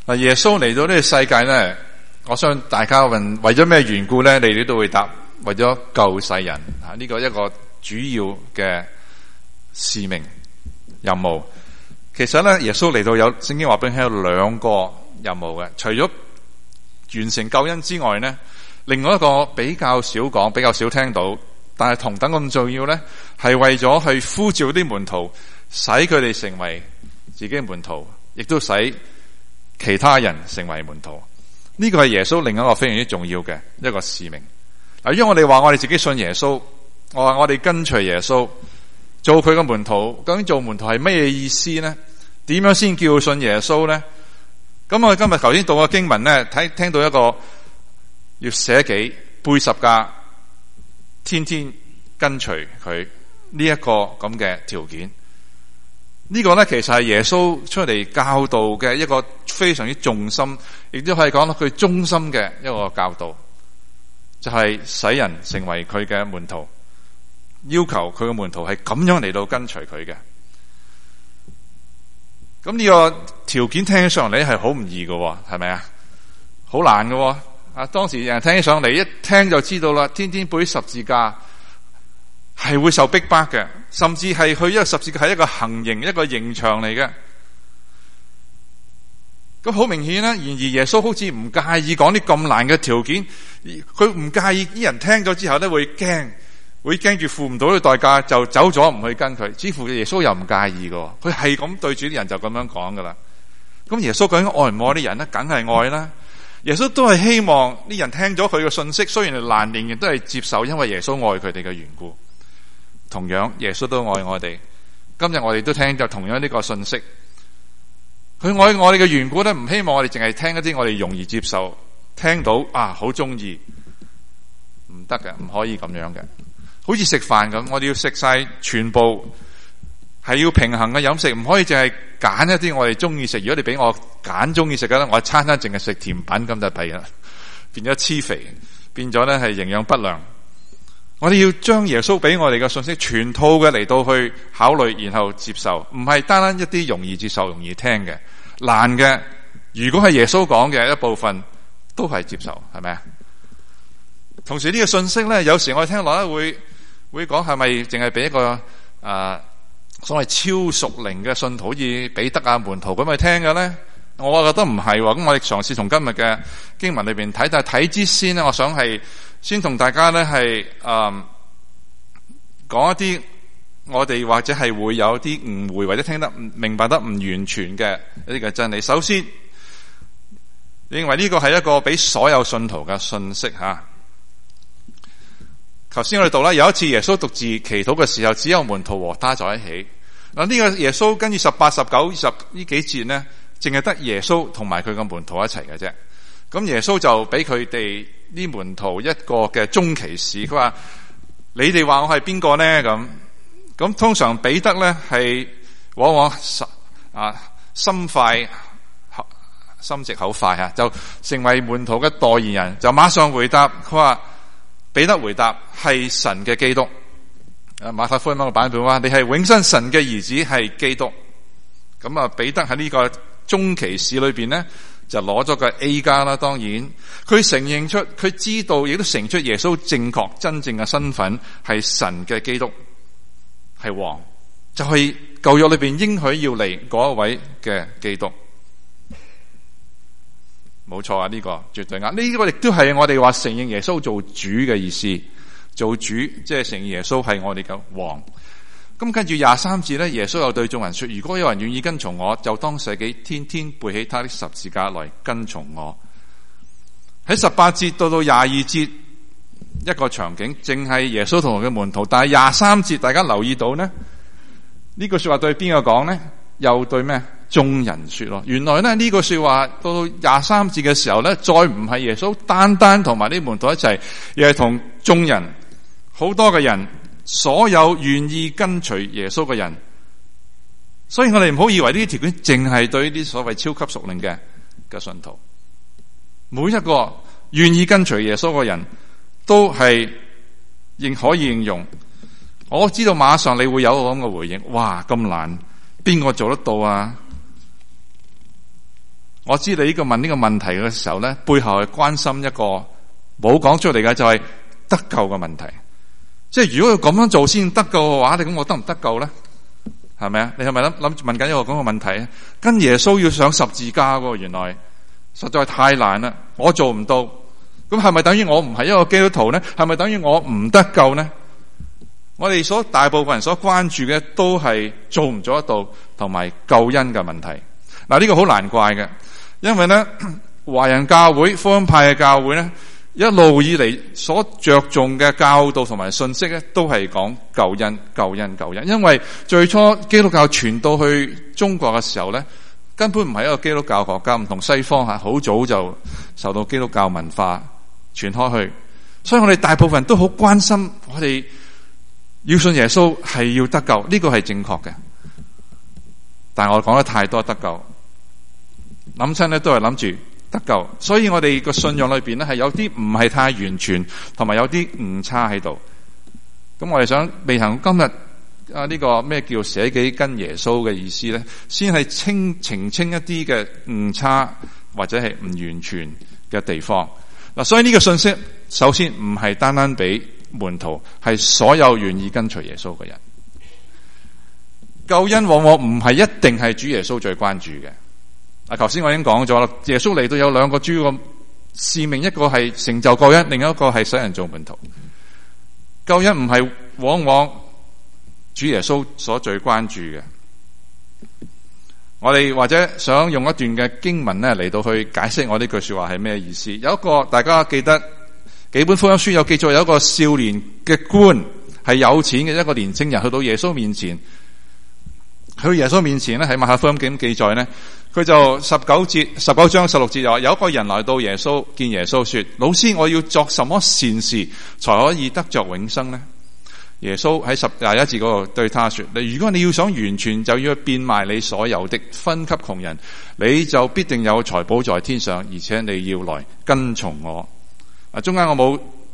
嗱，耶穌嚟到呢個世界咧，我相信大家問為咗咩緣故咧，你哋都會答為咗救世人啊！呢個一個主要嘅使命任務。其實咧，耶穌嚟到有聖經話俾佢有兩個任務嘅，除咗完成救恩之外咧，另外一個比較少講、比較少聽到，但係同等咁重要咧，係為咗去呼召啲門徒，使佢哋成為自己嘅門徒，亦都使其他人成為門徒。呢個係耶穌另一個非常之重要嘅一個使命。嗱，因為我哋話我哋自己信耶穌，我話我哋跟隨耶穌，做佢嘅門徒。究竟做門徒係咩意思呢？點樣先叫信耶穌呢？咁我哋今日頭先讀嘅經文呢，聽到一個要捨己背十架，天天跟隨佢呢一個咁嘅條件。呢個呢，其實係耶穌出嚟教導嘅一個非常之重心，亦都可以講到佢中心嘅一個教導，就係使人成為佢嘅門徒，要求佢嘅門徒係咁樣嚟到跟隨佢嘅。咁呢個條件聽起上嚟係好唔易嘅，係咪啊？好難嘅。啊，當時人聽起上嚟一聽就知道啦，天天背十字架係會受逼迫嘅，甚至係去一個十字架係一個行刑，一個刑場嚟嘅。咁好明顯啦，然而耶穌好似唔介意講啲咁難嘅條件，佢唔介意啲人聽咗之後咧會驚住付唔到嘅代價就走咗唔去跟佢。似乎耶穌又唔介意嘅，佢係咁對住啲人就咁樣講噶啦。咁耶穌究竟愛唔愛啲人咧？梗係愛啦。耶穌都係希望啲人聽咗佢嘅信息，雖然係難，仍然都係接受，因為耶穌愛佢哋嘅緣故。同樣耶穌都愛我哋，今日我哋都聽咗同樣呢個信息。佢愛我哋嘅緣故咧，唔希望我哋淨係聽一啲我哋容易接受，聽到啊好中意，唔得嘅，唔可以咁樣嘅。好似食飯咁，我哋要食晒全部，係要平衡嘅飲食，唔可以淨係揀一啲我哋中意食。如果你俾我揀中意食嘅咧，我餐餐淨係食甜品咁就弊啦，變咗黐肥，變咗咧係營養不良。我哋要將耶穌俾我哋嘅信息全套嘅嚟到去考慮，然後接受，唔係單單一啲容易接受、容易聽嘅，難嘅。如果係耶穌講嘅一部分，都係接受，係咪啊？同時呢個信息咧，有時我哋聽落咧會講係咪淨係俾一個所謂超屬靈嘅信徒，好似彼得啊門徒咁去聽嘅咧？我覺得唔係喎。咁我哋嘗試從今日嘅經文裏邊睇，但係睇之先咧，我想係先同大家咧係講一啲我哋或者係會有啲誤會或者聽得明白得唔完全嘅一啲嘅真理。首先，認為呢個係一個俾所有信徒嘅信息吓。頭先我哋讀啦，有一次耶穌獨自祈禱嘅時候，只有門徒和他在一起。嗱，呢個耶穌跟住18、19、20呢幾節呢，淨係得耶穌同埋佢嘅門徒一齊嘅啫。咁耶穌就俾佢哋呢門徒一個嘅中期試，佢話：你哋話我係邊個呢？咁通常彼得咧係往往心直口快啊，就成為門徒嘅代言人，就馬上回答。佢話彼得回答係神嘅基督。馬太福音嘅版本話你係永生神嘅兒子，係基督。咁彼得喺呢個中期試裏邊呢，就攞咗個 A 加啦。當然佢承認出，佢知道亦都承認出耶穌正確真正嘅身份係神嘅基督，係王，就係舊約裏邊應許要嚟嗰一位嘅基督。冇錯啊，呢個絕對啱。呢個亦都係我哋話承認耶穌做主嘅意思。做主即係承認耶穌係我哋嘅王。咁跟住23節咧，耶穌又對眾人說：如果有人願意跟從我，就當捨己，天天背起他的十字架來跟從我。喺18節到22節一個場景，淨係耶穌同佢嘅門徒。但係23節大家留意到呢，呢句說話對邊個講呢？又對咩？眾人說咯。原來呢，呢句說話到23節嘅時候呢，再唔係耶穌單單同埋啲門徒一齊，而係同眾人，好多嘅人，所有願意跟隨耶穌嘅人。所以我哋唔好以為呢啲條件淨係對呢啲所謂超級屬靈嘅信徒，每一個願意跟隨耶穌嘅人都係可以應用。我知道馬上你會有咁嘅回應，哇，咁難，邊個做得到啊？ 我知你問呢個問題嘅時候咧，背後係關心一個冇講出嚟嘅，就係得救嘅問題。即係如果佢咁樣做先得救嘅話，你咁我得唔得救咧？係咪啊？你係咪諗問緊一個咁嘅問題？跟耶穌要上十字架喎，原來實在太難啦，我做唔到。咁係咪等於我唔係一個基督徒呢？係咪等於我唔得救呢？我哋大部分人所關注嘅都係做唔做得到同埋救恩嘅問題。嗱，呢個好難怪嘅，因為呢華人教會、福音派嘅教會呢，一路以嚟所着重嘅教導同埋信息呢，都係講救恩、救恩、救恩。因為最初基督教傳到去中國嘅時候呢，根本唔係一個基督教國家，唔同西方好早就受到基督教文化傳開去，所以我哋大部分人都好關心，我哋要信耶穌係要得救，呢個係正確嘅。但係我講得太多得救，諗親咧都係諗住得救，所以我哋個信仰裏邊咧係有啲唔係太完全，同埋有啲誤差喺度。咁我哋想未行今日呢個咩叫捨己跟耶穌嘅意思咧，先係澄清一啲嘅誤差或者係唔完全嘅地方。嗱，所以呢個信息首先唔係單單俾門徒，係所有願意跟隨耶穌嘅人。救恩往往唔係一定係主耶穌最關注嘅。頭先我已經講咗啦，耶穌嚟到有兩個主要嘅使命，一個係成就救恩，另一個係使人做門徒。救恩唔係往往主耶穌所最關注嘅。我哋或者想用一段嘅經文咧嚟到去解釋我呢句說話係咩意思。有一個大家記得幾本福音書有記載，有一個少年嘅官係有錢嘅一個年青人，去到耶穌面前，去到耶穌面前咧喺馬可福音記載咧，佢就19章16節又話，有一個人來到耶穌，見耶穌說：老師，我要作什麼善事才可以得着永生呢？耶穌喺21節嗰度對他說：如果你要想完全，就要變賣你所有的，分給窮人，你就必定有財寶在天上，而且你要來跟從我。中間我冇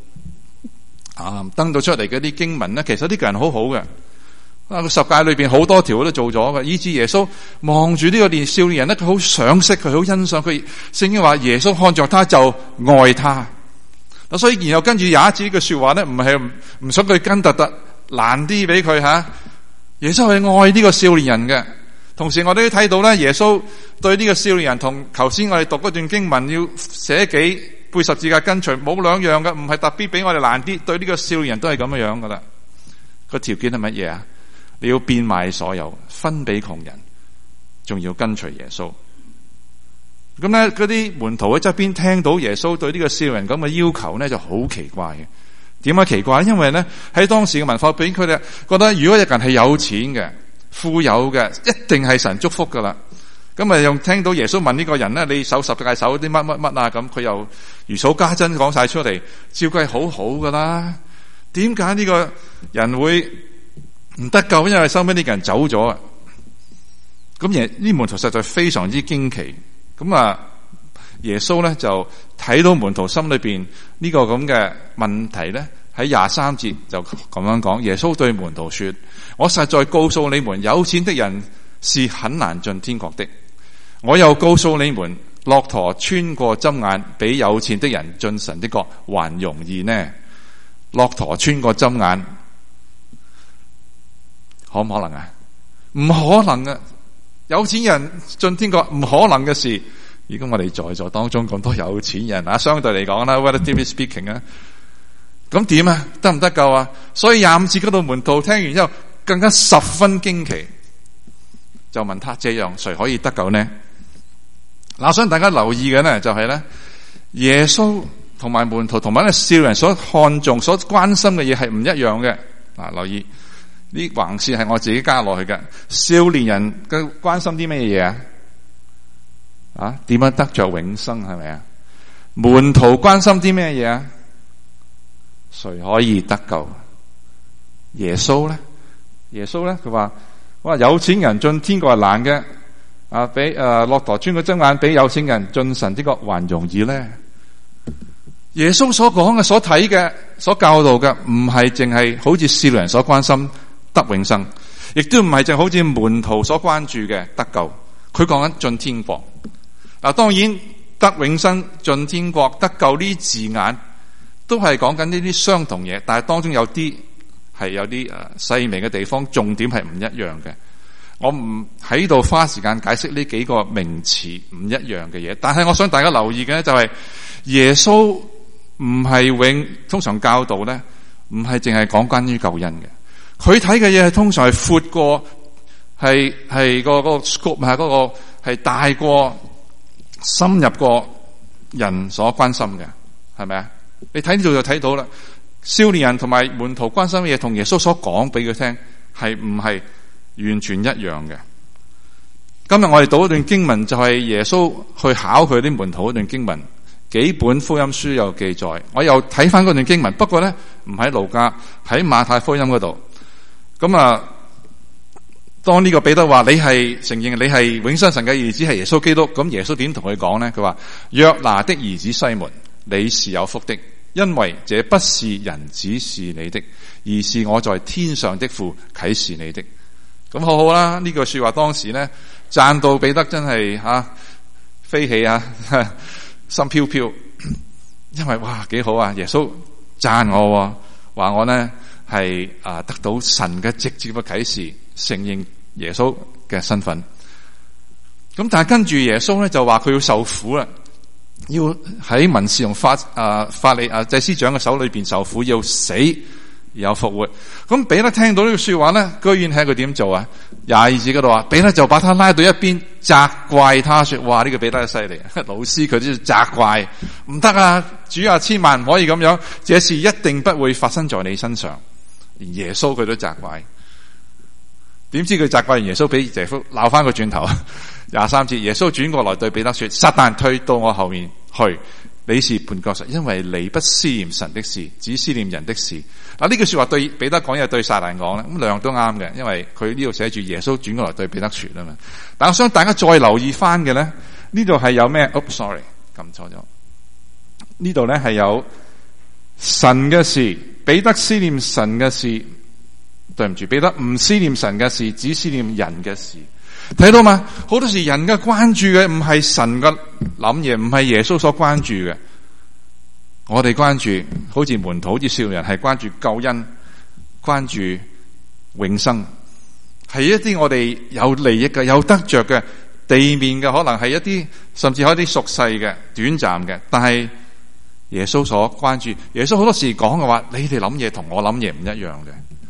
登到出嚟嘅啲經文咧，其實呢個人好好嘅。個十誡裏邊好多條都做咗嘅，以致耶穌望住呢個少年人咧，佢好賞識佢，好欣賞佢。聖經話耶穌看着他就愛他。所以然後跟住有一節呢句說話咧，唔係唔想佢跟特難啲俾佢吓。耶穌係愛呢個少年人嘅。同時我哋都睇到咧，耶穌對呢個少年人同頭先我哋讀嗰段經文要捨己背十字架跟隨冇兩樣嘅，唔係特別俾我哋難啲。對呢個少年人都係咁樣噶啦。個條件係乜嘢啊？你要變賣所有，分俾窮人，仲要跟隨耶穌。咁咧，嗰啲門徒喺側邊聽到耶穌對呢個少年人咁嘅要求咧，就好奇怪嘅。點解奇怪？因為咧喺當時嘅文化俾佢哋覺得，如果一個人係有錢嘅、富有嘅，一定係神祝福噶啦。咁啊，又聽到耶穌問呢個人咧，你守十誡守啲乜乜乜啊？咁佢又如數家珍講晒出嚟，照計好好噶啦。點解呢個人會唔得救？因為收尾呢個人走咗啊！咁呢門徒實在非常之驚奇。咁啊，耶穌咧就睇到門徒心裏邊呢個咁嘅問題咧，喺23節就咁樣講。耶穌對門徒說：我實在告訴你們，有錢的人是很難進天國的。我又告訴你們，駱駝穿過針眼，比有錢的人進神的國還容易呢。駱駝穿過針眼，可唔可能啊？唔可能啊！有錢人進天國唔可能嘅事。如果我哋在座當中咁多有錢人啊，相對嚟講啦 relatively speaking 啊，咁點啊？得唔得救啊？所以25節嗰度門徒聽完之後更加十分驚奇，就問他：這樣誰可以得救呢？嗱，我想大家留意嘅呢，就係咧，耶穌同埋門徒同埋呢少年所看重、所關心嘅嘢係唔一樣嘅。嗱，留意呢橫線係我自己加落去嘅。少年人嘅關心啲咩嘢啊？點樣得着永生係咪啊？門徒關心啲咩嘢啊？誰可以得救？耶穌咧？耶穌咧？佢話：有錢人進天國係難嘅，比駱駝穿個針眼，比有錢人進神的國還容易咧。耶穌所講嘅、所睇嘅、所教導嘅，唔係淨係好似少年人所關心得永生，亦都唔係淨係好似門徒所關注嘅得救。佢講緊進天國。 嗱，當然得永生、進天國、得救呢啲字眼都係講緊呢啲相同嘢，但係當中有啲細微嘅地方，重點係唔一樣嘅。我唔喺度花時間解釋呢幾個名詞唔一樣嘅嘢，但係我想大家留意嘅就係耶穌唔係通常教導咧，唔係淨係講關於救恩嘅。佢睇嘅嘢係通常係闊過，係個 scope 係嗰個係大過、深入過人所關心嘅，係咪啊？你睇呢度就睇到啦。少年人同埋門徒關心嘅嘢，同耶穌所講俾佢聽係唔係完全一樣嘅。今日我哋讀一段經文，就係耶穌去考佢啲門徒一段經文，幾本福音書有記載。我又睇翻嗰段經文，不過咧唔喺路加，喺馬太福音嗰度。咁啊，當呢個彼得話你係承認你係永生神嘅兒子，係耶穌基督，咁耶穌點同佢講咧？佢話約拿的兒子西門，你是有福的，因為這不是人指示你的，而是我在天上的父啟示你的。咁好好啦，呢句說話當時咧讚到彼得真係飛起心飄飄，因為哇幾好啊！耶穌讚我，話我咧係得到神嘅直接嘅啟示，承認耶穌嘅身份。咁但係跟住耶穌咧就話佢要受苦啦，要喺文士同法利祭司長嘅手裏邊受苦，要死而有復活。咁彼得聽到呢句說話咧，居然係佢點做啊？22節嗰度話，彼得就把他拉到一邊，責怪他說：哇，呢個彼得犀利，老師佢都要責怪，唔得啊！主啊，千萬唔可以咁樣，這事一定不會發生在你身上。連耶穌佢都責怪，點知佢責怪完耶穌，俾耶穌鬧翻個轉頭。23節，耶穌轉過來對彼得說：撒旦，退到我後面去，你是絆腳石，因為你不思念神的事，只思念人的事。嗱，呢句說話對彼得講，又對撒旦講咧，咁兩樣都啱嘅，因為佢呢度寫住耶穌轉過來對彼得說啊嘛。但我想大家再留意翻嘅咧，呢度係有咩？sorry， 撳錯咗。呢度咧係有神嘅事，彼得思念神嘅事，對唔住，彼得唔思念神嘅事，只思念人嘅事。睇到嘛？好多時人嘅關注嘅唔係神嘅諗嘢，唔係耶穌所關注嘅。我哋關注，好似門徒，好似少年人，係關注救恩，關注永生，係一啲我哋有利益嘅、有得着嘅地面嘅，可能係一啲甚至係一啲俗世嘅、短暫嘅。但係耶穌所關注，耶穌好多時講嘅話，你哋諗嘢同我諗嘢唔一樣嘅。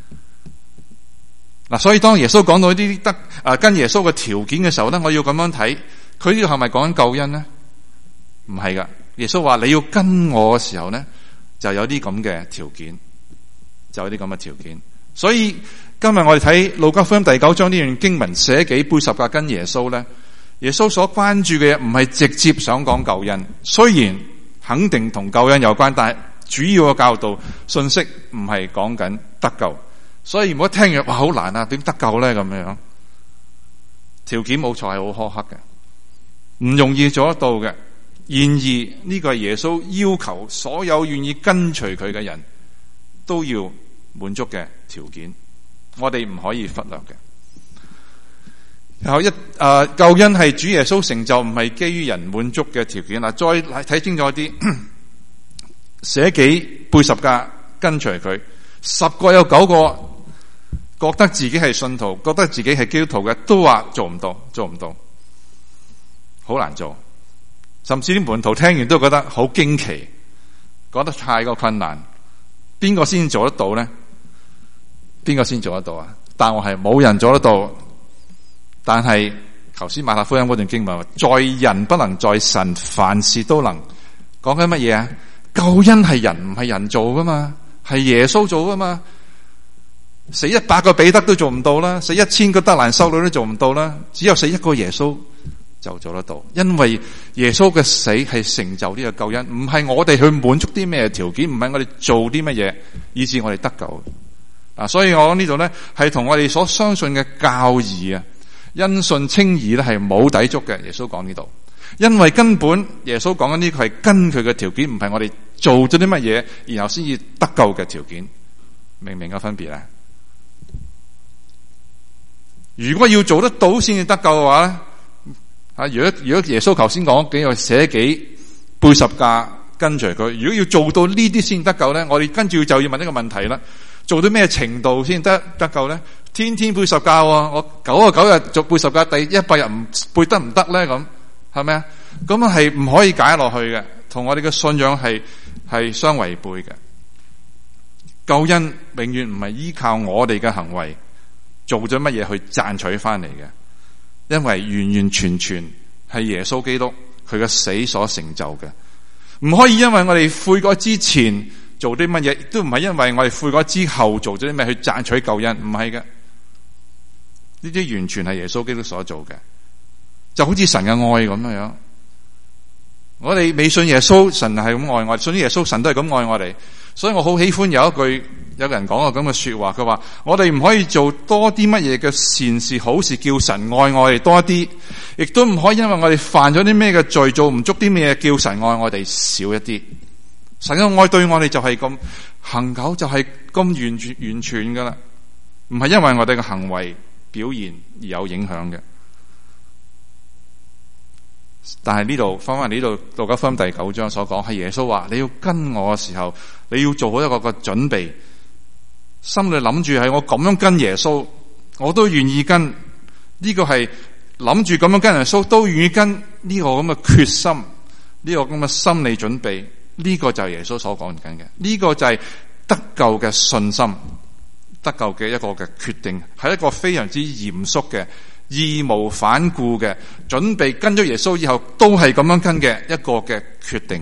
嗱，所以當耶穌講到呢啲跟耶穌嘅條件嘅時候咧，我要咁樣睇，佢呢個係咪講緊救恩咧？唔係噶，耶穌話你要跟我嘅時候咧，就有啲咁嘅條件，就有啲咁嘅條件。所以今日我哋睇路加福音第9章呢段經文，捨己背十架跟耶穌咧，耶穌所關注嘅嘢唔係直接想講救恩，雖然肯定同救恩有關，但係主要嘅教導信息唔係講緊得救。所以唔好聽完，哇，好難啊，點得救咧？咁樣條件冇錯，係好苛刻嘅，唔容易做得到嘅。然而呢個係耶穌要求所有願意跟隨佢嘅人都要滿足嘅條件，我哋唔可以忽略嘅。然後救恩係主耶穌成就，唔係基於人滿足嘅條件啦。再睇清楚啲，捨己背十架跟隨佢，10個有9個。覺得自己係信徒，覺得自己係基督徒嘅，都話做唔到，好難做。甚至啲門徒聽完都覺得好驚奇，覺得太過困難。邊個先做得到咧？邊個先做得到啊？答案係冇人做得到。但係頭先馬太福音嗰段經文話，在人不能，在神凡事都能。講緊乜嘢啊？救恩係人唔係人做噶嘛，係耶穌做噶嘛。死100個彼得都做唔到啦，死1000個德蘭修女都做唔到啦，只有死一個耶穌就做得到。因為耶穌嘅死係成就呢個救恩，唔係我哋去滿足啲咩條件，唔係我哋做啲乜嘢以致我哋得救。所以我講呢度咧係同我哋所相信嘅教義因信稱義咧係冇抵觸嘅。耶穌講呢度，因為根本耶穌講緊呢個係跟佢嘅條件，唔係我哋做咗啲乜嘢然後先至得救嘅條件。明唔明個分別咧？如果要做得到先至得救嘅話咧， 如果耶穌頭先講幾個捨己背十架跟隨佢，如果要做到呢啲先得救咧，我哋跟住就要問一個問題啦：做到咩程度先得救咧？天天背十架，我99日做背十架，第100日唔背得唔得咧？咁係咪啊？咁係唔可以解落去嘅，同我哋嘅信仰係相違背嘅。救恩永遠唔係依靠我哋嘅行為做咗乜嘢去賺取翻嚟嘅，因為完完全全係耶穌基督佢嘅死所成就嘅，唔可以因為我哋悔改之前做啲乜嘢，亦都唔係因為我哋悔改之後做咗啲咩去賺取救恩，唔係嘅，呢啲完全係耶穌基督所做嘅，就好似神嘅愛咁樣。我哋未信耶穌，神係咁愛我哋；信耶穌，神都係咁愛我哋。所以我好喜歡有個人講過咁嘅說話，佢話我哋唔可以做多啲乜嘢嘅善事好事叫神愛我哋多啲，亦都唔可以因為我哋犯咗啲咩嘅罪，做唔足啲咩嘢叫神愛我哋少一啲。神嘅愛對我哋就係咁恆久，就係咁完全噶啦，唔係因為我哋嘅行為表現而有影響嘅。但係呢度翻翻呢度路加福音第9章所講，係耶穌話你要跟我嘅時候，你要做好一個準備，心裏諗住係我咁樣跟耶穌，我都願意跟。呢個係諗住咁樣跟耶穌，都願意跟呢個咁嘅決心，呢個咁嘅心理準備，呢個就係耶穌所講緊嘅。呢個就係得救嘅信心，得救嘅一個嘅決定，係一個非常之嚴肅嘅，義無反顧嘅準備，跟咗耶穌以後都係咁樣跟嘅一個嘅決定，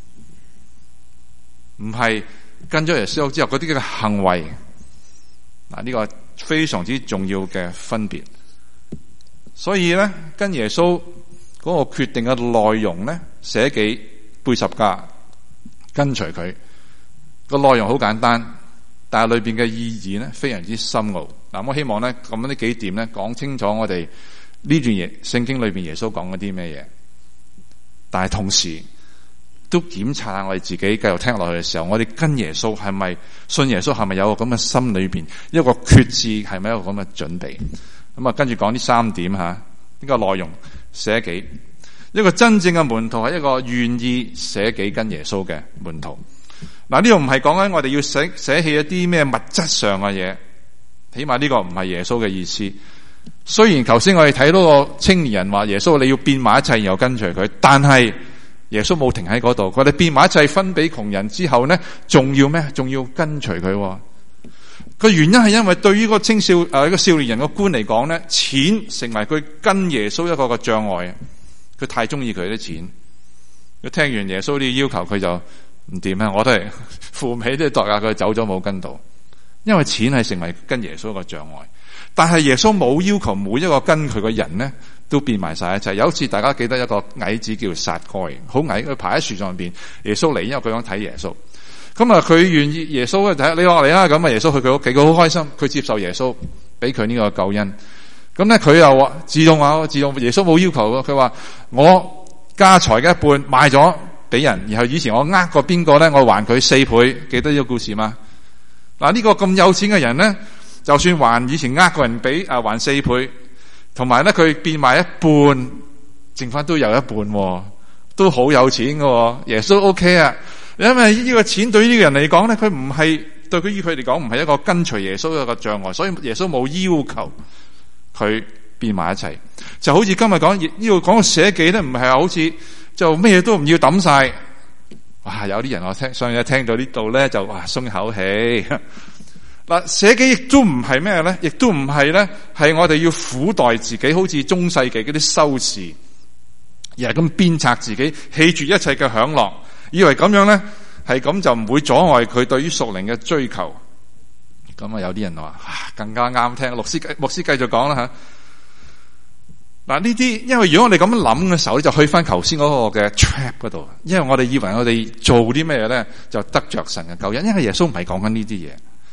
唔係跟咗耶穌之後嗰啲嘅行為。嗱，呢個非常之重要嘅分別。所以咧，跟耶穌嗰個決定嘅內容咧，捨己背十架跟隨佢，個內容好簡單，但係裏邊嘅意義咧非常之深奧。嗱，我希望咧咁樣呢幾點咧講清楚我哋呢段嘢聖經裏邊耶穌講嗰啲咩嘢，但係同時都檢查下我哋自己繼續聽落去嘅時候，我哋跟耶穌係咪信耶穌，係咪有個咁嘅心裏邊一個決志，係咪一個咁嘅準備？咁啊，跟住講呢3點吓，呢個內容捨己，一個真正嘅門徒係一個願意捨己跟耶穌嘅門徒。嗱，呢度唔係講緊我哋要捨棄一啲咩物質上嘅嘢。起碼呢個唔係耶穌嘅意思。雖然頭先我哋睇到個青年人話耶穌你要變賣一切然後跟隨佢，但係耶穌冇停喺嗰度。佢哋變賣一切分俾窮人之後呢，仲要咩？仲要跟隨佢。個原因係因為對於個一個少年人個官嚟講呢，錢成為佢跟耶穌一個障礙。佢太中意佢啲錢。佢聽完耶穌啲要求，佢就唔掂啊！我都係付唔起啲代價，佢走咗冇跟到。因為錢係成為跟耶穌個障礙，但係耶穌冇要求每一個跟佢嘅人呢都變埋晒一齊。有一次大家記得一個矮子叫撒該，好矮，佢爬喺樹上邊，耶穌嚟，因為佢想睇耶穌。咁啊，佢願意耶穌睇你落嚟啊，咁啊，耶穌去佢屋企，佢好開心，佢接受耶穌俾佢呢個救恩。咁咧佢又話自動耶穌冇要求，佢話我家財嘅一半賣咗俾人，然後以前我呃過邊個咧，我還佢4倍。記得呢個故事嗎？嗱，呢個咁有錢嘅人咧，就算還以前呃個人俾還4倍，同埋咧佢變賣一半，剩翻都有一半，都好有錢嘅。耶穌 OK 啊，因為呢個錢對於呢個人嚟講咧，佢唔係對於佢嚟講唔係一個跟隨耶穌嘅一個障礙，所以耶穌冇要求佢變埋一齊。就好似今日講呢度講個捨己咧，唔係好似就咩都唔要抌晒。哇！有啲人我上日聽到呢度咧，就哇鬆口氣。嗱，捨己亦都唔係咩咧，亦都唔係咧，係我哋要苦待自己，好似中世紀嗰啲修士，而係咁鞭策自己，棄絕一切嘅享樂，以為咁樣咧係咁就唔會阻礙佢對於屬靈嘅追求。咁啊，有啲人話更加啱聽。牧師繼續講啦吓。嗱，呢啲，因為如果我哋咁樣諗嘅時候咧，就去翻頭先嗰個嘅 trap 嗰度。因為我哋以為我哋做啲咩咧，就得着神嘅救恩。因為耶穌唔係講緊呢啲嘢，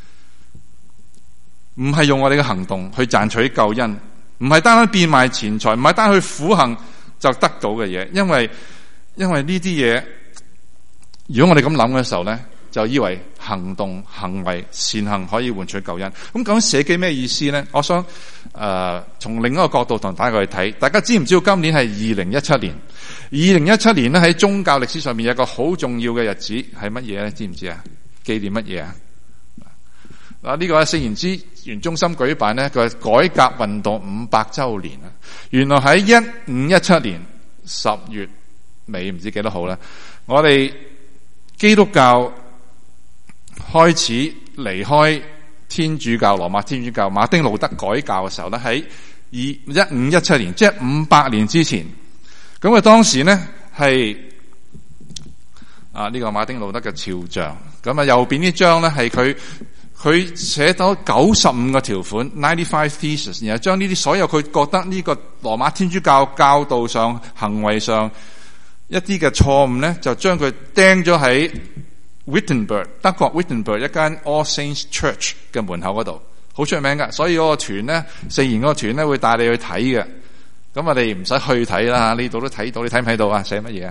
唔係用我哋嘅行動去賺取救恩，唔係單單變賣錢財，唔係單去苦行就得到嘅嘢。因為呢啲嘢，如果我哋咁諗嘅時候咧，就以為行動、行為、善行可以換取救恩。咁講捨己咩意思咧？我想從另一個角度同大家去睇。大家知唔知道今年係2017年？2017年咧喺宗教歷史上面有一個好重要嘅日子係乜嘢咧？知唔知啊？紀念乜嘢啊？呢個係聖言之源中心舉辦呢個改革運動500週年啊！原來喺1517年10月尾唔知幾多號啦，我哋基督教開始離開天主教羅馬天主教馬丁路德改教嘅時候咧，喺1517年，即係500年之前。咁啊，當時呢係呢個馬丁路德嘅肖像。咁啊，右邊呢張咧係佢寫到95個條款 ，95 theses， 然後將呢啲所有佢覺得呢個羅馬天主教教導上、行為上一啲嘅錯誤咧，就將佢釘咗喺Wittenberg 德國 Wittenberg 一間 All Saints Church 嘅門口嗰度，好出名噶。所以嗰個團咧，聖言嗰個團咧會帶你去睇嘅。咁我哋唔使去睇啦，呢度都睇到，你睇唔睇到啊？寫乜嘢啊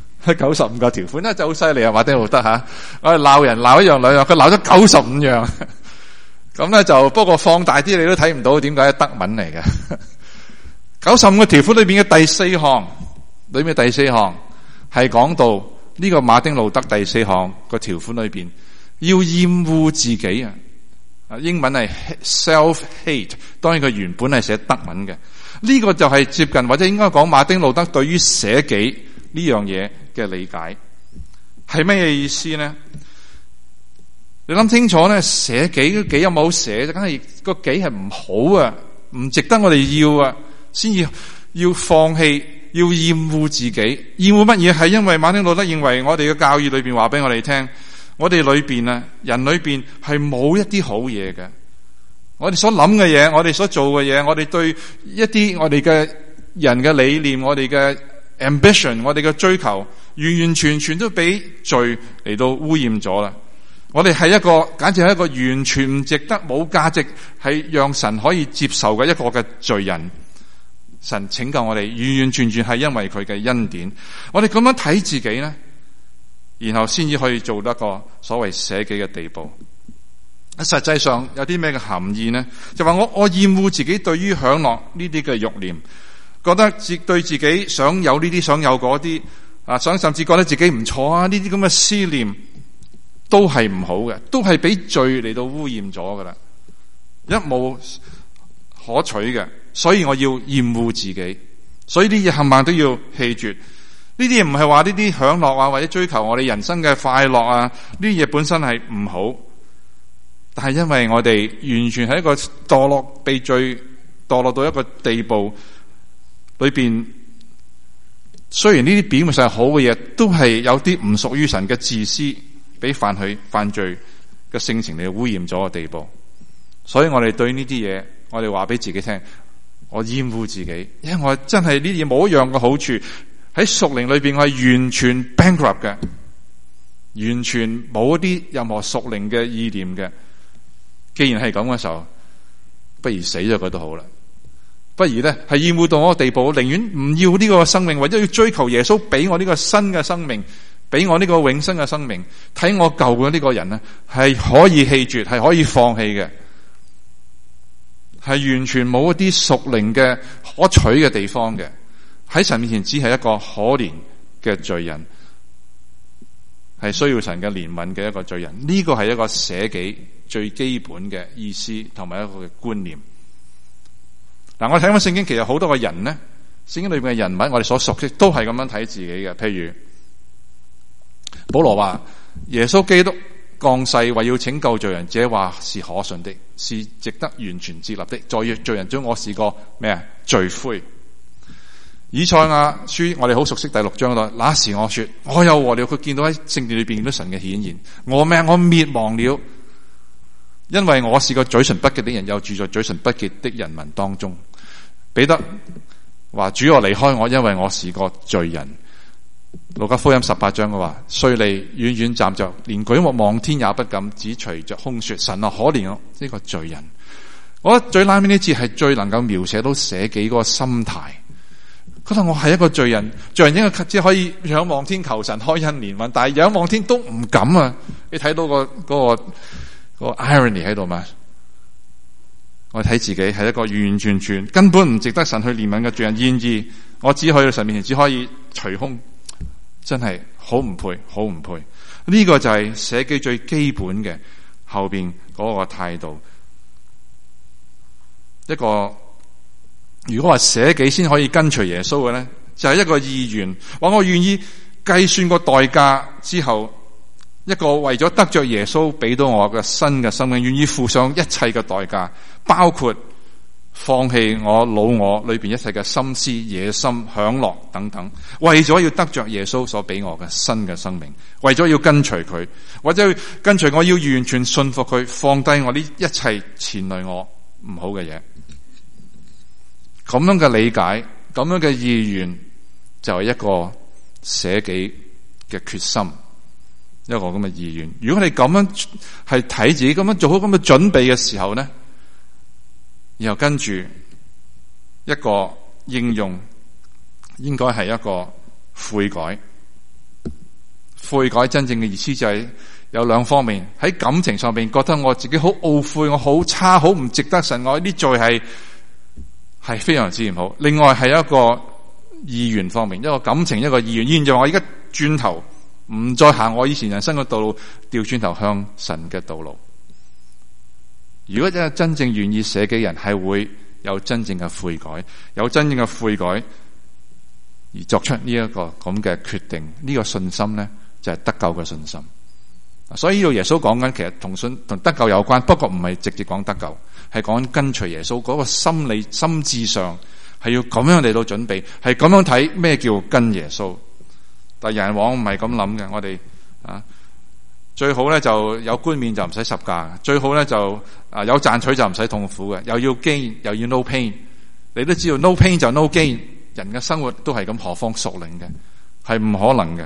？95個條款咧就好犀利啊！馬丁路德吓，我哋鬧人鬧一樣兩樣，佢鬧咗95樣。咁咧就不過放大啲，你都睇唔到點解係德文嚟嘅。95個條款裏邊嘅第4項，裏面第4項係講到呢個馬丁路德第4項個條款裏邊要厭惡自己啊！英文係 self-hate， 當然佢原本係寫德文嘅。呢個就係接近或者應該講馬丁路德對於捨己呢樣嘢嘅理解係咩意思呢？你諗清楚呢，捨己個己有冇捨？就梗係個己係唔好啊，唔值得我哋要啊，先要放棄，要厭惡自己。厭惡乜嘢？係因為馬丁路德認為我哋嘅教義裏邊話俾我哋聽，我哋裏邊啊，人裏邊係冇一啲好嘢嘅。我哋所諗嘅嘢，我哋所做嘅嘢，我哋對一啲我哋嘅人嘅理念，我哋嘅 ambition， 我哋嘅追求，完完全全都俾罪嚟到污染咗啦。我哋係一個簡直係一個完全唔值得、冇價值，係讓神可以接受嘅一個嘅罪人。神拯救我哋，完完全全係因為佢嘅恩典。我哋咁樣睇自己咧，然後先至可以做得一個所謂捨己嘅地步。實際上有啲咩嘅含義呢？就話我厭惡自己對於享樂呢啲嘅慾念，覺得對自己想有呢啲想有嗰啲想甚至覺得自己唔錯啊，呢啲咁嘅思念都係唔好嘅，都係俾罪嚟到污染咗噶啦，一無可取嘅。所以我要厭惡自己，所以啲嘢冚唪唥都要棄絕。呢啲嘢唔係話呢啲享樂啊，或者追求我哋人生嘅快樂啊，呢啲嘢本身係唔好。但係因為我哋完全係一個墮落被罪墮落到一個地步裏邊，雖然呢啲表面上係好嘅嘢，都係有啲唔屬於神嘅自私，俾犯罪嘅性情嚟污染咗個地步。所以我哋對呢啲嘢，我哋話俾自己聽，我厭惡自己，因為我真係呢啲嘢冇一樣嘅好處。喺屬靈裏邊，我係完全 bankrupt 嘅，完全冇一啲任何屬靈嘅意念嘅。既然係咁嘅時候，不如死咗佢都好啦。不如咧係厭惡到我個地步，我寧願唔要呢個生命，或者要追求耶穌俾我呢個新嘅生命，俾我呢個永生嘅生命。睇我舊嘅呢個人咧，係可以棄絕，係可以放棄嘅，係完全冇一啲屬靈嘅可取嘅地方嘅。喺神面前只係一個可憐嘅罪人，係需要神嘅憐憫嘅一個罪人。呢個係一個捨己最基本嘅意思同埋一個嘅觀念。嗱，我睇翻聖經，其實好多個人呢，聖經裏邊嘅人物，我哋所熟悉都係咁樣睇自己嘅。譬如保羅話耶穌基督降世為要拯救罪人，這話是可信的，是值得完全接納的。在罪人中，我是個咩啊？罪魁。以賽亞書我哋好熟悉第6章嗰度，那時我說我有禍了。佢見到喺聖殿裏邊見到神嘅顯現，我命我滅亡了，因為我是個嘴唇不潔的人，又住在嘴唇不潔的人民當中。彼得話主啊，離開我，因為我是個罪人。路加福音18章嘅話，稅吏遠遠站着，連舉目望天也不敢，只隨着空說神啊，可憐我呢個罪人。我覺得最拉尾呢節係最能夠描寫到捨己嗰個心態。覺得我係一個罪人，罪人應該只可以仰望天求神開恩憐憫，但係仰望天都唔敢啊！你睇到個 irony 喺度嘛？ 我睇自己係一個完完全全根本唔值得神去憐憫嘅罪人，然而我只可以去到神面前，只可以捶胸，真係好唔配，好唔配。呢個就係捨己最基本嘅後邊嗰個態度。一個如果話捨己先可以跟隨耶穌嘅咧，就係一個意願，話我願意計算個代價之後，一個為咗得着耶穌俾到我嘅新嘅生命，願意付上一切嘅代價，包括放棄我老我裏邊一切嘅心思、野心、享樂等等，為咗要得着耶穌所俾我嘅新嘅生命，為咗要跟隨佢，或者跟隨我要完全信服佢，放低我呢一切纏累我唔好嘅嘢。咁樣嘅理解，咁樣嘅意願，就係一個捨己嘅決心，一個咁嘅意願。如果你咁樣係睇自己咁樣做好咁嘅準備嘅時候咧，然後跟住一個應用，應該係一個悔改。悔改真正嘅意思就係有兩方面，喺感情上邊覺得我自己好懊悔，我好差，好唔值得神愛，呢罪係非常之唔好。另外係一個意願方面，一個感情，一個意願。意願就話我而家轉頭唔再行我以前人生嘅道路，調轉頭向神嘅道路。如果一個真正願意捨己人，係會有真正嘅悔改，有真正嘅悔改而作出呢一個咁嘅決定，呢個信心咧就係得救嘅信心。所以呢度耶穌講緊，其實同得救有關，不過唔係直接講得救，係講跟隨耶穌嗰個心理心智上係要咁樣嚟到準備，係咁樣睇咩叫跟耶穌。但人往唔係咁諗嘅，我哋最好咧就有冠冕就唔使十架，最好咧就有賺取就唔使痛苦嘅，又要 gain 又要 no pain。你都知道 no pain 就 no gain， 人嘅生活都係咁，何況屬靈嘅係唔可能嘅。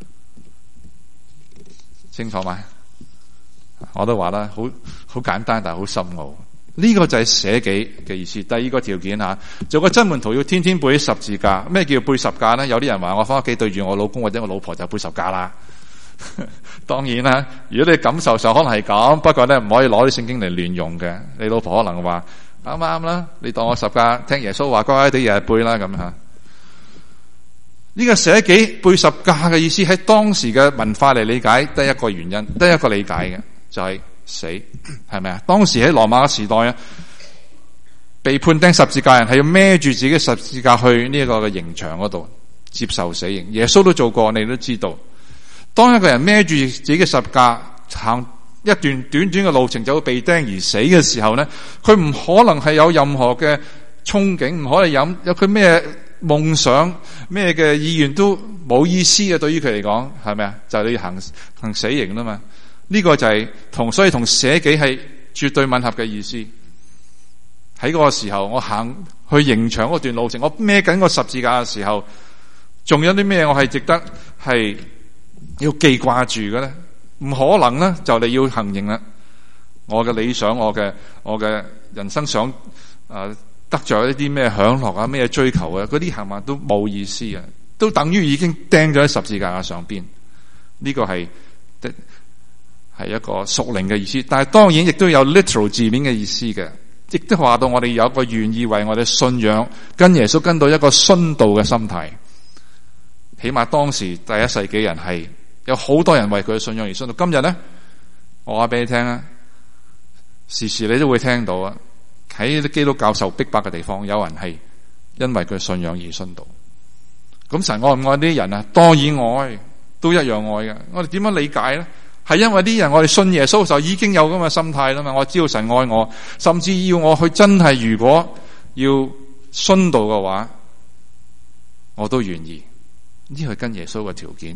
清楚嗎？我都話啦，好簡單，但係好深奧。呢個就係捨己嘅意思。第二個條件做個真門徒要天天背十字架。咩叫背十架咧？有啲人話我翻屋企對住我老公或者我老婆就背十架啦。當然啦，如果你感受上可能係咁，不過咧唔可以攞啲聖經嚟亂用嘅。你老婆可能話啱啱啦，你當我十架，聽耶穌話乖乖地日日背啦咁吓。呢個捨己背十架嘅意思喺當時嘅文化嚟理解，得一個原因，得一個理解嘅就係死，係咪啊？當時喺羅馬嘅時代被判釘十字架人係要孭住自己十字架去呢一個嘅刑場嗰度接受死刑。耶穌都做過，你都知道。當一個人孭住自己嘅十字架行一段短短嘅路程就會被釘而死嘅時候咧，佢唔可能係有任何嘅憧憬，唔可能有佢咩夢想，咩嘅意願都冇意思嘅。對於佢嚟講，係咪啊？就係你要行死刑啦嘛。呢個就係所以同捨己係絕對吻合嘅意思。喺嗰個時候，我行去刑場嗰段路程，我孭緊個十字架嘅時候，仲有啲咩我係值得係要記掛住嘅咧？唔可能咧，就你要行刑啦。我嘅理想，我嘅人生想得着一啲咩享樂啊，咩追求啊，嗰啲行為都冇意思嘅，都等於已經釘咗喺十字架上邊。呢個係一個屬靈嘅意思，但係當然亦都有 literal 字面嘅意思嘅，亦都話到我哋有一個願意為我哋信仰跟耶穌跟到一個殉道嘅心態。起碼當時第一世紀人係有好多人為佢嘅信仰而殉道。今日咧，我話俾你聽啊，時時你都會聽到啊，喺啲基督教受逼迫嘅地方，有人係因為佢信仰而殉道。咁神愛唔愛呢啲人啊？當然愛，都一樣愛嘅。我哋點樣理解咧？係因為啲人我哋信耶穌嘅時候已經有咁嘅心態啦嘛。我知道神愛我，甚至要我去真係如果要殉道嘅話，我都願意。呢個係跟耶穌嘅條件。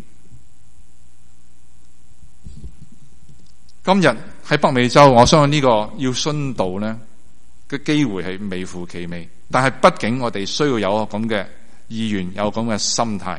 今日喺北美洲，我相信呢個要殉道咧嘅機會係微乎其微，但係畢竟我哋需要有咁嘅意願，有咁嘅心態。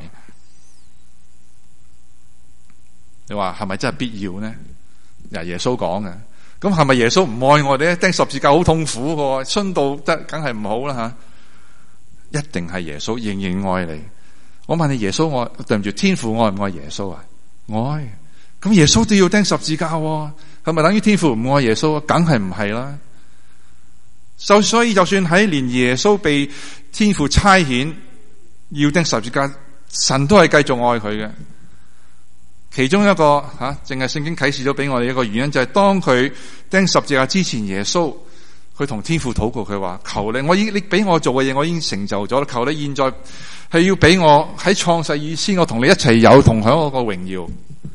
你話係咪真係必要呢？耶穌講嘅，咁係咪耶穌唔愛我哋咧？釘十字架好痛苦嘅，殉道得梗係唔好啦吓。一定係耶穌仍然愛你。我問你，耶穌愛，對唔住，天父愛唔愛耶穌啊？愛。咁耶穌都要釘十字架，係咪等於天父唔愛耶穌啊？梗係唔係啦。 所以就算喺連耶穌被天父差遣要釘十字架，神都係繼續愛佢嘅。其中一個淨係聖經啟示咗俾我哋一個原因，就係當佢釘十字架之前，耶穌佢同天父禱告，佢話：求你俾我做嘅嘢，我已經成就咗啦。求你現在係要俾我喺創世以先，我同你一齊有同享我個榮耀。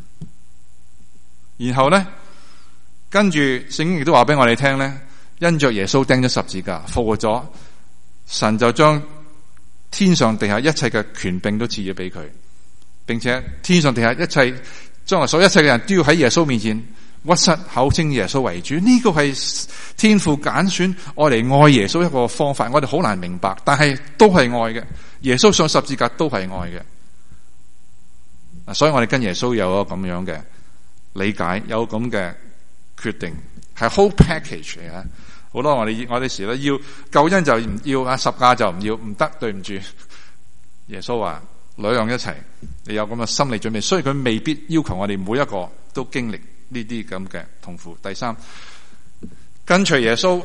然後咧，跟住聖經亦都話俾我哋聽咧，因着耶穌釘咗十字架復活咗，神就將天上地下一切嘅權柄都賜咗俾佢，並且天上地下一切將來所有一切嘅人都要喺耶穌面前屈膝口稱耶穌為主。呢個係天父揀選愛嚟愛耶穌一個方法，我哋好難明白，但係都係愛嘅。耶穌上十字架都係愛嘅，所以我哋跟耶穌有咗咁樣嘅理解，有咁嘅決定，係 whole package 嚟嘅。好多我哋時咧要救恩就唔要，十架就唔要，唔得，對唔住。耶穌話兩樣一齊，你有咁嘅心理準備，所以佢未必要求我哋每一個都經歷呢啲咁嘅痛苦。第三，跟隨耶穌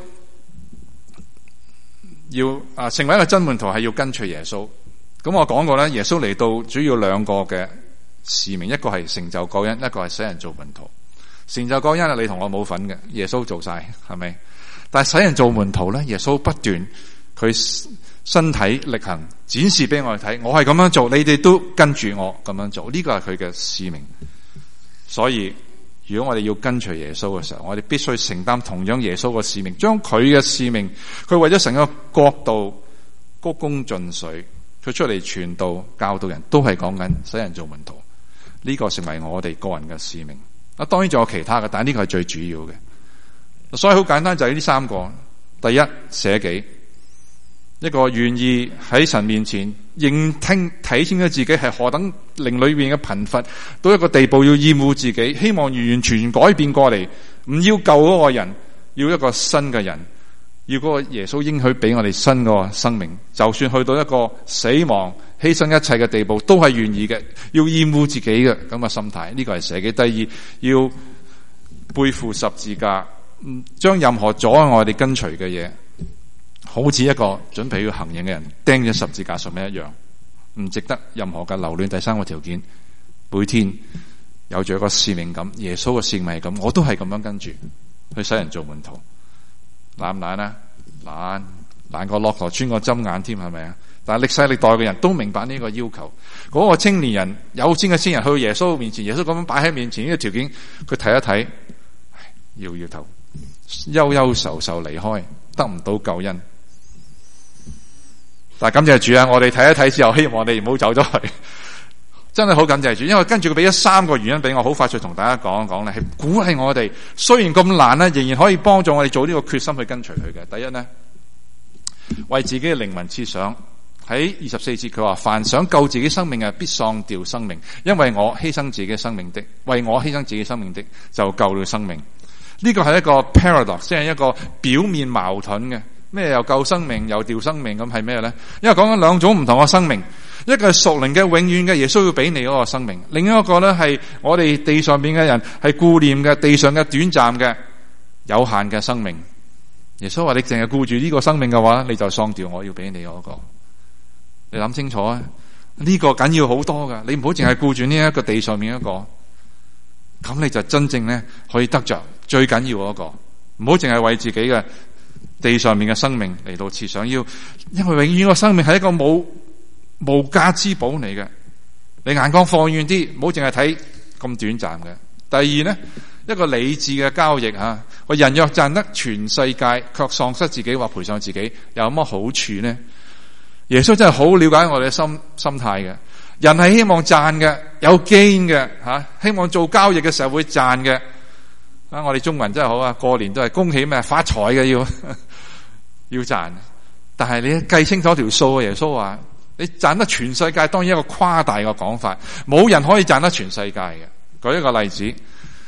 要成為一個真門徒，係要跟隨耶穌。咁我講過咧，耶穌嚟到主要兩個嘅使命，一個係成就救恩，一個係使人做門徒。成就救恩你同我冇份嘅，耶穌做晒，係咪？但係使人做門徒咧，耶穌不斷佢身體力行展示俾我哋睇，我係咁樣做，你哋都跟住我咁樣做，呢個係佢嘅使命。所以如果我哋要跟隨耶穌嘅時候，我哋必須承擔同樣耶穌嘅使命，將佢嘅使命，佢為咗成個國度鞠躬盡瘁，佢出嚟傳道教導人，都係講緊使人做門徒，呢個成為我哋個人嘅使命。當然仲有其他嘅，但係呢個係最主要嘅。所以好簡單，就係呢三個。第一，捨己，一個願意喺神面前睇清楚自己係何等靈裏面嘅貧乏，到一個地步要厭惡自己，希望完完全改變過嚟，唔要舊嗰個人，要一個新嘅人，要嗰個耶穌應許俾我哋新個生命，就算去到一個死亡犧牲一切嘅地步，都係願意嘅，要厭惡自己嘅咁嘅心態，呢個係捨己。第二，要背負十字架，將任何阻礙我哋跟隨嘅嘢，好似一個準備要行刑嘅人釘咗十字架上面一樣，唔值得任何嘅留戀。第三個條件，每天有住一個使命感，耶穌嘅使命係咁，我都係咁樣跟住去使人做門徒。懶唔懶啊？懶過駱駝穿過針眼添，係咪啊？但係歷世歷代嘅人都明白呢個要求。嗰個青年人，有錢嘅青年人去耶穌面前，耶穌咁樣擺喺面前呢個條件，佢睇一睇，搖搖頭，憂憂愁愁離開，得唔到救恩。但係感謝主啊！我哋睇一睇之後，希望你唔好走咗去。真係好感謝主，因為跟住佢俾咗三個原因俾我，好快脆同大家講一講咧，係鼓勵我哋，雖然咁難咧，仍然可以幫助我哋做呢個決心去跟隨佢嘅。第一咧，為自己嘅靈魂設想。喺24節佢話：凡想救自己生命嘅，必喪掉生命；因為我犧牲自己生命的，為我犧牲自己生命的，就救了生命。呢個係一個 paradox， 即係一個表面矛盾嘅。咩又救生命又掉生命，咁係咩咧？因為講緊兩種唔同嘅生命，一個係屬靈嘅永遠嘅，耶穌要俾你嗰個生命；另一個咧係我哋地上邊嘅人係顧念嘅，地上嘅短暫嘅有限嘅生命。耶穌話：你淨係顧住呢個生命嘅話，你就喪掉我要俾你嗰個。你諗清楚啊！呢個緊要好多噶，你唔好淨係顧住呢一個地上面一個，咁你就真正咧可以得着最緊要嗰個。唔好淨係為自己嘅地上面嘅生命嚟到設想，要因為永遠個生命係一個無價之寶嚟嘅。你眼光放遠啲，唔好淨係睇咁短暫嘅。第二咧，一個理智嘅交易吓，個人若賺得全世界，卻喪失自己或賠上自己，有乜好處呢？耶穌真係好了解我哋嘅心態嘅。人係希望賺嘅，有 gain 嘅吓，希望做交易嘅時候會賺嘅。我哋中國人真係好啊，過年都係恭喜咩發財嘅要賺。但係你計清楚條數啊！耶穌話你賺得全世界，當然一個誇大嘅講法，冇人可以賺得全世界嘅。舉一個例子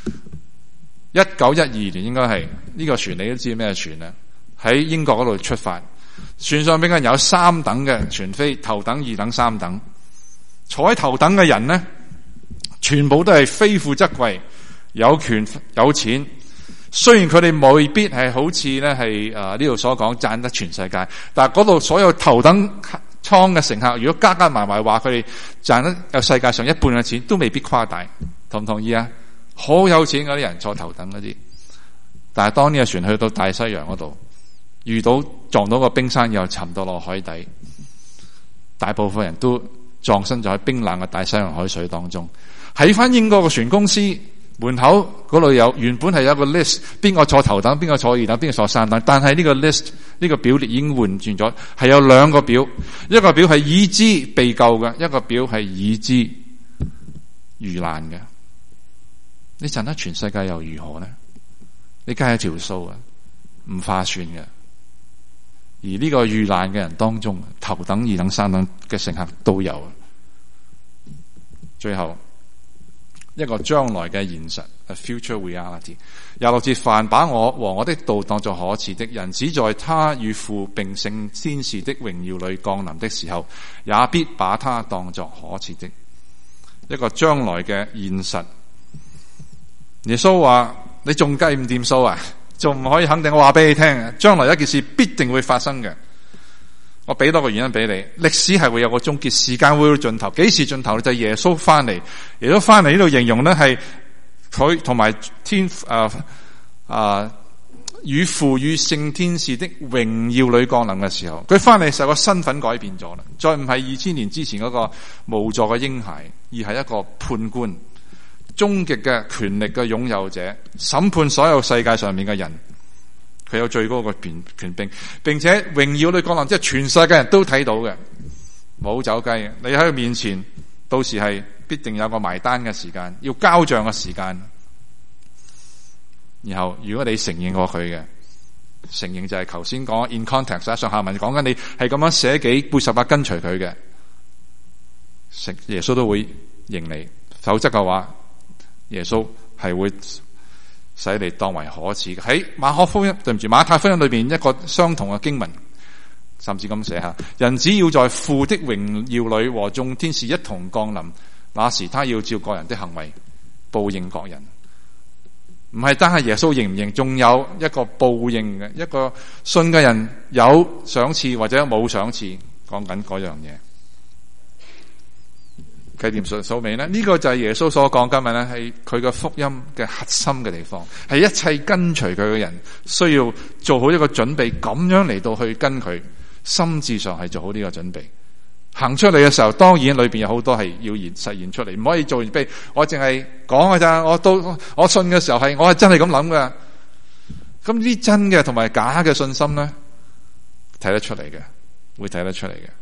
，1912年應該係呢個船，你都知咩船啊？喺英國嗰度出發。船上邊嘅人有3等嘅船飛，頭等、2等、3等。坐喺頭等嘅人呢，全部都係非富則貴，有權有錢， 雖然佢哋未必係好似咧係呢度所講賺得全世界，但係嗰度所有頭等艙嘅乘客，如果加加埋埋話佢哋賺得有世界上一半嘅錢，都未必誇大。同唔同意啊？好有錢嗰啲人坐頭等嗰啲，但係當呢個船去到大西洋嗰度，撞到個冰山，又沉到落海底，大部分人都葬身咗喺冰冷嘅大西洋海水當中。喺翻英國嘅船公司門口嗰度原本係有一個 list， 邊個坐頭等，邊個坐二等，邊個坐三等，但係呢個 list 呢個表列已經換轉咗，係有兩個表，一個表係已知被救嘅，一個表係已知遇難嘅。你賺得全世界又如何呢？你計一條數啊，唔划算嘅。而呢個遇難嘅人當中，頭等、二等、三等嘅乘客都有。最後一個將來嘅現實 ，a future reality。26節，凡把我和我的道當作可恥的人，只在他與父並聖天使的榮耀裏降臨的時候，也必把他當作可恥的。一個將來嘅現實。耶穌話：你仲計唔掂數啊？仲唔可以肯定？我話俾你聽，將來一件事必定會發生嘅。我俾多個原因俾你，歷史係會有個終結，時間會到盡頭。幾時盡頭？就係耶穌翻嚟。耶穌翻嚟呢度形容咧，係佢同埋天與父與聖天使的榮耀裏降臨嘅時候，佢翻嚟時候個身份改變咗啦，再唔係2000年之前嗰個無助嘅嬰孩，而係一個判官，終極嘅權力嘅擁有者，審判所有世界上面嘅人。佢有最高嘅權柄，並且榮耀裏降臨，即係全世界人都睇到嘅，冇走雞嘅。你喺佢面前，到時係必定有個埋單嘅時間，要交賬嘅時間。然後如果你承認過佢嘅，承認就係頭先講 in context 上下文講緊你係咁樣捨己背十架跟隨佢嘅，耶穌都會認你。否則嘅話，耶穌係會使你當為可恥嘅。喺馬太福音裏邊一個相同嘅經文，甚至咁寫下：人只要在父的榮耀裏和眾天使一同降臨，那時他要照個人的行為報應各人。唔係單係耶穌認唔認，仲有一個報應嘅，一個信嘅人有賞賜或者冇賞賜，講緊嗰樣嘢。計掂數未呢？呢個就係耶穌所講今日咧，係佢嘅福音嘅核心嘅地方，係一切跟隨佢嘅人需要做好一個準備，咁樣嚟到去跟佢，心智上係做好呢個準備。行出嚟嘅時候，當然裏邊有好多係要實現出嚟，唔可以做完備。我淨係講㗎咋，我信嘅時候我係真係咁諗噶。咁呢啲真嘅同埋假嘅信心咧，睇得出嚟嘅，會睇得出嚟嘅。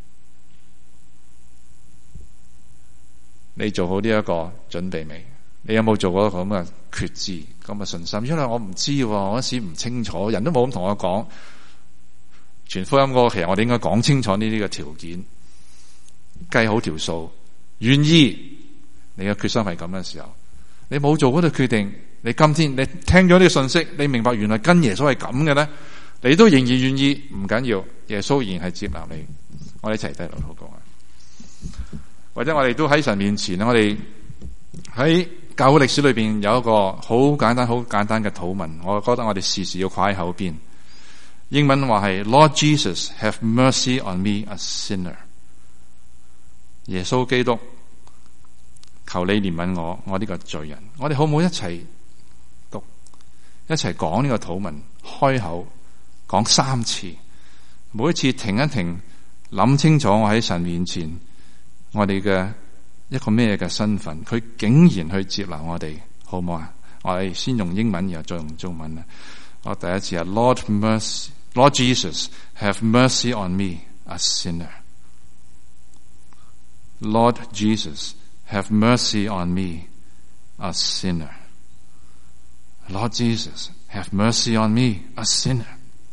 你做好呢一個準備未？你有冇做過咁嘅決志、咁嘅信心？因為我唔知，我嗰時唔清楚，人都冇咁同我講。傳福音嗰個其實我哋應該講清楚呢啲嘅條件，計好條數，願意你嘅決心係咁嘅時候，你冇做嗰個決定，你今天你聽咗呢個信息，你明白原來跟耶穌係咁嘅咧，你都仍然願意，唔緊要，耶穌仍然係接納你。我哋一齊低落禱告啊！或者我哋都喺神面前，我哋喺教會歷史裏邊有一個好簡單嘅禱文，我覺得我哋時時要掛喺口邊。英文話係 Lord Jesus, have mercy on me, a sinner。 耶穌基督，求你憐憫我呢個罪人。我哋好唔好一齊讀，一齊講呢個禱文，開口講3次，每一次停一停，諗清楚我喺神面前我哋嘅一個咩嘅身份，佢竟然去接納我哋，好唔好啊？我哋先用英文，然後再用中文啊！我第一次啊 Lord Jesus, have mercy on me, a sinner. Lord Jesus, have mercy on me, a sinner. Lord Jesus, have mercy on me, a sinner.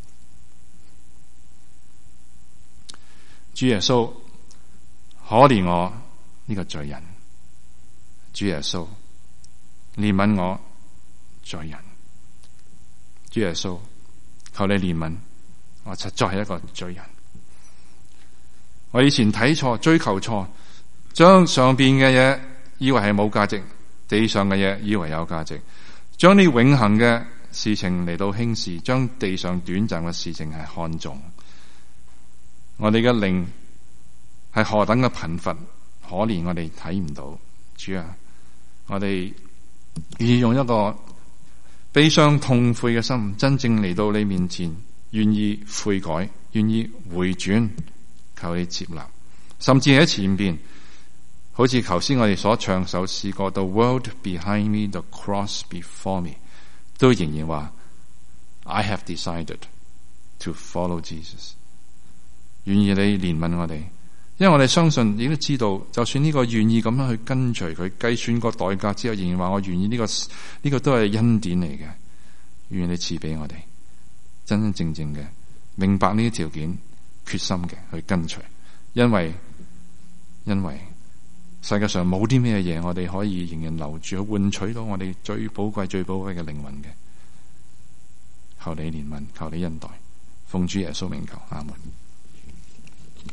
主耶穌，可憐我呢個罪人。主耶穌，憐憫我罪人。主耶穌，求你憐憫我，實在係一個罪人。我以前睇錯，追求錯，將上邊嘅嘢以為係冇價值，地上嘅嘢以為有價值，將你永恆嘅事情嚟到輕視，將地上短暫嘅事情係看重。我哋嘅靈係何等嘅貧乏可憐，我哋睇唔到。主啊，我哋願意用一個悲傷痛悔嘅心，真正嚟到你面前，願意悔改，願意回轉，求你接納。甚至喺前邊，好似頭先我哋所唱首詩歌 The world behind me, the cross before me， 都仍然話 I have decided to follow Jesus。 願意你憐憫我哋，因為我哋相信，亦都知道，就算呢個願意咁樣去跟隨佢，計算個代價之後，仍然話我願意，呢個都係恩典嚟嘅。願意你賜俾我哋真真正正嘅明白呢啲條件，決心嘅去跟隨，因為世界上冇啲咩嘢我哋可以仍然留住，去換取到我哋最寶貴嘅靈魂嘅。求你憐憫，求你恩待，奉主耶穌名求，阿門。